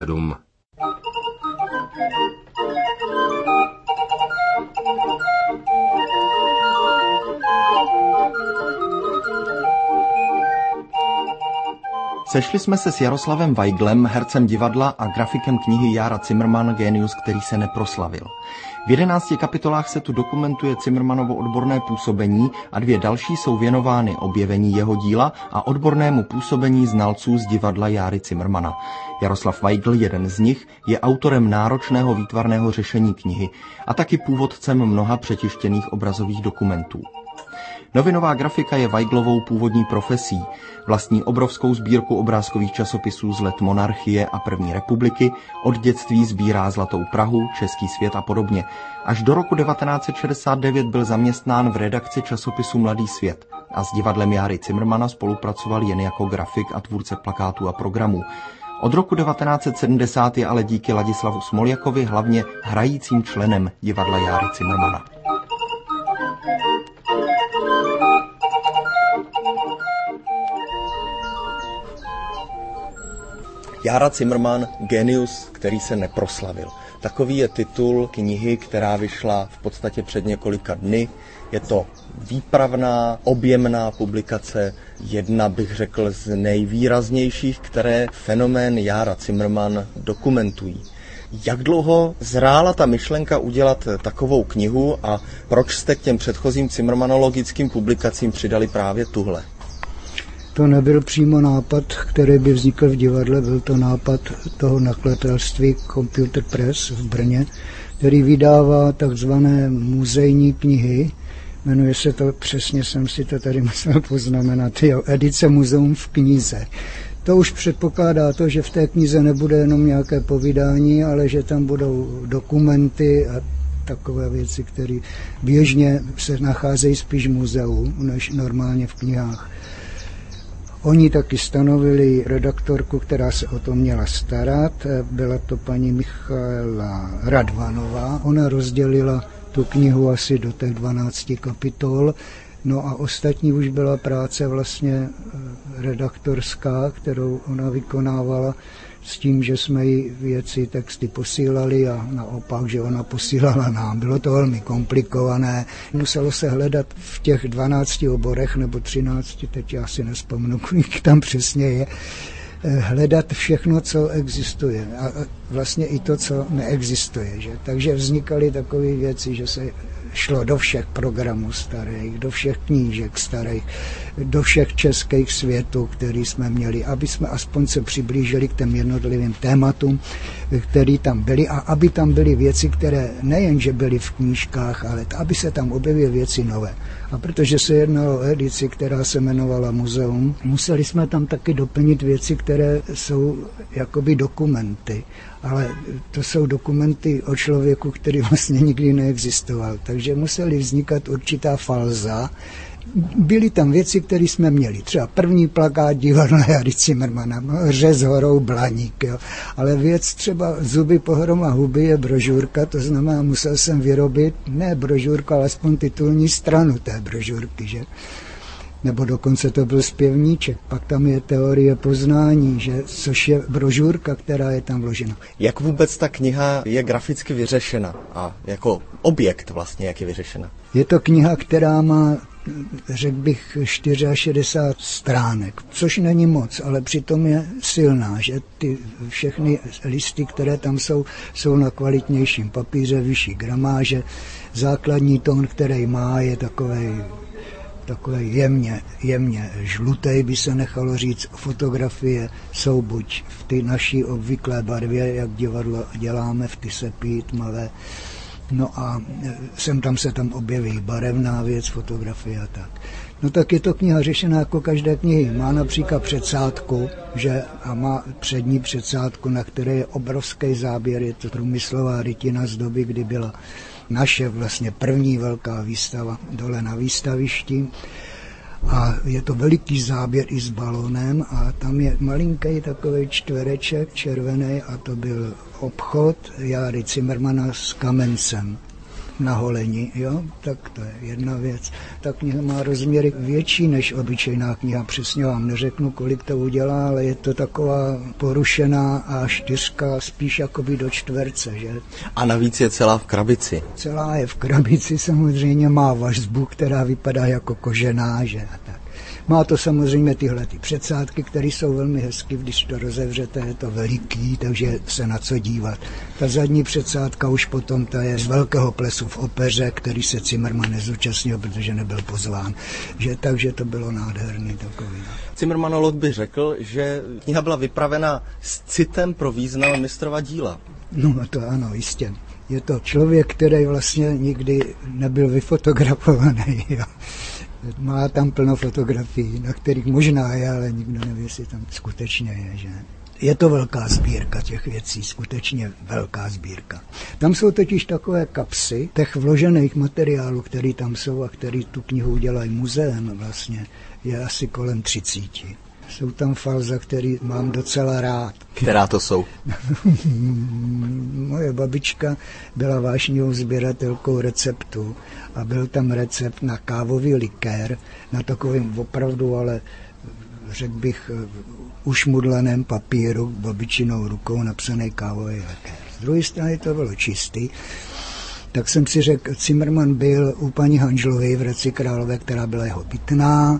7. Sešli jsme se s Jaroslavem Weiglem, hercem divadla a grafikem knihy Jára Cimrman Génius, který se neproslavil. V 11 kapitolách se tu dokumentuje Cimrmanovo odborné působení a 2 další jsou věnovány objevení jeho díla a odbornému působení znalců z divadla Járy Cimrmana. Jaroslav Weigl, jeden z nich, je autorem náročného výtvarného řešení knihy a taky původcem mnoha přetištěných obrazových dokumentů. Novinová grafika je Weiglovou původní profesí. Vlastní obrovskou sbírku obrázkových časopisů z let monarchie a první republiky, od dětství sbírá Zlatou Prahu, Český svět a podobně. Až do roku 1969 byl zaměstnán v redakci časopisu Mladý svět a s divadlem Járy Cimrmana spolupracoval jen jako grafik a tvůrce plakátů a programů. Od roku 1970 je ale díky Ladislavu Smoljakovi hlavně hrajícím členem divadla Járy Cimrmana. Jára Cimrman, Génius, který se neproslavil. Takový je titul knihy, která vyšla v podstatě před několika dny. Je to výpravná, objemná publikace, jedna bych řekl z nejvýraznějších, které fenomén Jára Cimrman dokumentují. Jak dlouho zrála ta myšlenka udělat takovou knihu a proč jste k těm předchozím cimrmanologickým publikacím přidali právě tuhle? To nebyl přímo nápad, který by vznikl v divadle, byl to nápad toho nakladatelství Computer Press v Brně, který vydává takzvané muzejní knihy. Jmenuje se to, přesně jsem si to tady musel poznamenat, edice Muzeum v knize. To už předpokládá to, že v té knize nebude jenom nějaké povídání, ale že tam budou dokumenty a takové věci, které běžně se nacházejí spíš v muzeu, než normálně v knihách. Oni taky stanovili redaktorku, která se o to měla starat, byla to paní Michaela Radvanová. Ona rozdělila tu knihu asi do těch 12 kapitol, no a ostatní už byla práce vlastně redaktorská, kterou ona vykonávala s tím, že jsme jí věci, texty posílali a naopak, že ona posílala nám. Bylo to velmi komplikované. Muselo se hledat v těch 12 oborech nebo 13, teď já si nespomenu, kolik tam přesně je, hledat všechno, co existuje a vlastně i to, co neexistuje. Že? Takže vznikaly takové věci, že se šlo do všech programů starých, do všech knížek starých, do všech českých světů, který jsme měli, aby jsme aspoň se přiblížili k těm jednotlivým tématům, které tam byly a aby tam byly věci, které nejenže byly v knížkách, ale aby se tam objevily věci nové. A protože se jednalo o edici, která se jmenovala Muzeum, museli jsme tam taky doplnit věci, které jsou jakoby dokumenty. Ale to jsou dokumenty o člověku, který vlastně nikdy neexistoval. Takže museli vznikat určitá falza. Byly tam věci, které jsme měli. Třeba první plakát divadla Járy Cimrmana, Řez horou Blaník. Jo. Ale věc třeba Zuby pohroma huby je brožurka, to znamená, musel jsem vyrobit ne brožurku, ale aspoň titulní stranu té brožurky, že? Nebo dokonce to byl zpěvníček. Pak tam je teorie poznání, což je brožurka, která je tam vložena. Jak vůbec ta kniha je graficky vyřešena a jako objekt vlastně, jak je vyřešena? Je to kniha, která má, řekl bych, 64 stránek, což není moc, ale přitom je silná, že ty všechny listy, které tam jsou na kvalitnějším papíře, vyšší gramáže. Základní tón, který má, je takový jemně žlutý, by se nechalo říct. Fotografie jsou buď v ty naší obvyklé barvě, jak divadlo děláme, v ty sepí, tmavé. No a tam se objeví barevná věc, fotografie a tak. No tak je to kniha řešená jako každé knihy. Má například předsádku, a má přední předsádku, na které je obrovský záběr. Je to průmyslová rytina z doby, kdy byla naše vlastně první velká výstava dole na výstavišti. A je to veliký záběr i s balónem a tam je malinký takový čtvereček červený a to byl obchod Járy Cimrmana s Kamencem. na holení, jo, tak to je jedna věc. Ta kniha má rozměry větší než obyčejná kniha, přesně vám neřeknu, kolik to udělá, ale je to taková porušená A4, spíš jakoby do čtverce, že? A navíc je celá v krabici. Celá je v krabici, samozřejmě má vazbu, která vypadá jako kožená, že a tak. Má to samozřejmě tyhle ty předsádky, které jsou velmi hezky, když to rozevřete, je to veliký, takže se na co dívat. Ta zadní předsádka už potom, ta je z Velkého plesu v opeře, který se Zimmermann nezúčastnil, protože nebyl pozván. Takže to bylo nádherný takový. Zimmermanolog by řekl, že kniha byla vypravena s citem pro význam mistrova díla. No to ano, jistě. Je to člověk, který vlastně nikdy nebyl vyfotografovaný, jo. Má tam plno fotografií, na kterých možná je, ale nikdo neví, jestli tam skutečně je, že? Je to velká sbírka těch věcí, skutečně velká sbírka. Tam jsou totiž takové kapsy těch vložených materiálů, které tam jsou a který tu knihu udělají muzeem vlastně, je asi kolem 30. Jsou tam falza, který mám docela rád. Která to jsou? Moje babička byla vášnivou sběratelkou receptů a byl tam recept na kávový likér, na takovém opravdu, ale řekl bych, ušmudlaném papíru, babičinou rukou napsaný kávový likér. Z druhé strany to bylo čistý. Tak jsem si řekl, Zimmermann byl u paní Hanžlové v Hradci Králové, která byla jeho pitná,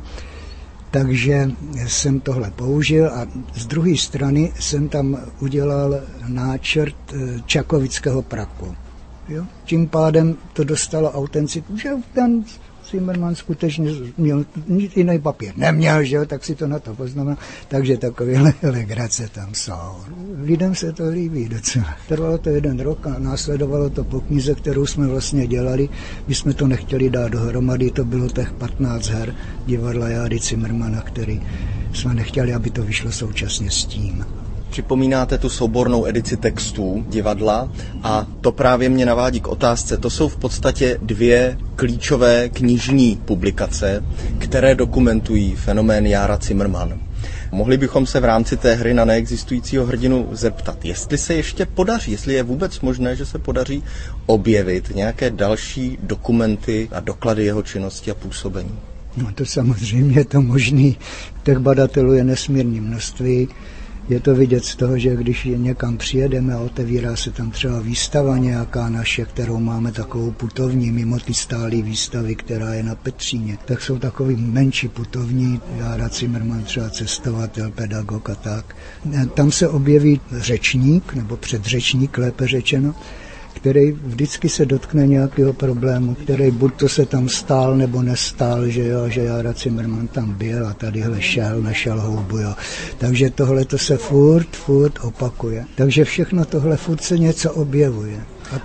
takže jsem tohle použil a z druhé strany jsem tam udělal náčrt čakovického praku. Jo? Tím pádem to dostalo autenticitu, že ten Zimmermann skutečně měl nic jiný papír. Neměl, že jo, tak si to na to poznamenal. Takže takové legrace tam jsou. Lidem se to líbí docela. Trvalo to 1 rok a následovalo to po knize, kterou jsme vlastně dělali. My jsme to nechtěli dát dohromady, to bylo těch 15 her divadla Járy Zimmermana, který jsme nechtěli, aby to vyšlo současně s tím. Připomínáte tu soubornou edici textů divadla a to právě mě navádí k otázce. To jsou v podstatě 2 klíčové knižní publikace, které dokumentují fenomén Jára Zimmermann. Mohli bychom se v rámci té hry na neexistujícího hrdinu zeptat, jestli se ještě podaří, jestli je vůbec možné, že se podaří objevit nějaké další dokumenty a doklady jeho činnosti a působení. No to samozřejmě je to možný. Těch badatelů je nesmírné množství. Je to vidět z toho, že když někam přijedeme a otevírá se tam třeba výstava nějaká naše, kterou máme takovou putovní, mimo ty stálé výstavy, která je na Petříně, tak jsou takový menší putovní, Jára Zimmermann třeba cestovatel, pedagog a tak. Tam se objeví řečník, nebo předřečník, lépe řečeno, který vždycky se dotkne nějakého problému, který buď to se tam stál nebo nestál, že jo, že Jára Zimmermann tam byl a tadyhle šel, našel houbu, jo. Takže tohle to se furt opakuje. Takže všechno tohle furt se něco objevuje.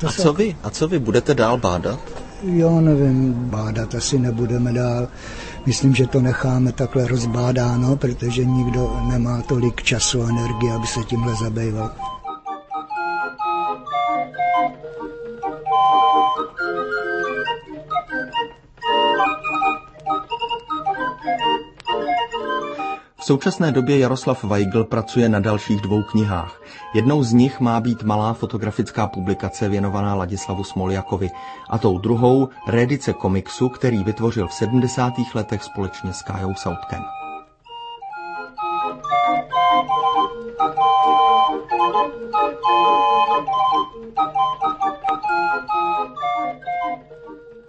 A co vy? Budete dál bádat? Jo, nevím, bádat asi nebudeme dál. Myslím, že to necháme takhle rozbádáno, protože nikdo nemá tolik času a energie, aby se tímhle zabýval. V současné době Jaroslav Weigl pracuje na dalších 2 knihách. Jednou z nich má být malá fotografická publikace věnovaná Ladislavu Smoljakovi a tou druhou reedice komiksu, který vytvořil v 70. letech společně s Kájou Sautkem.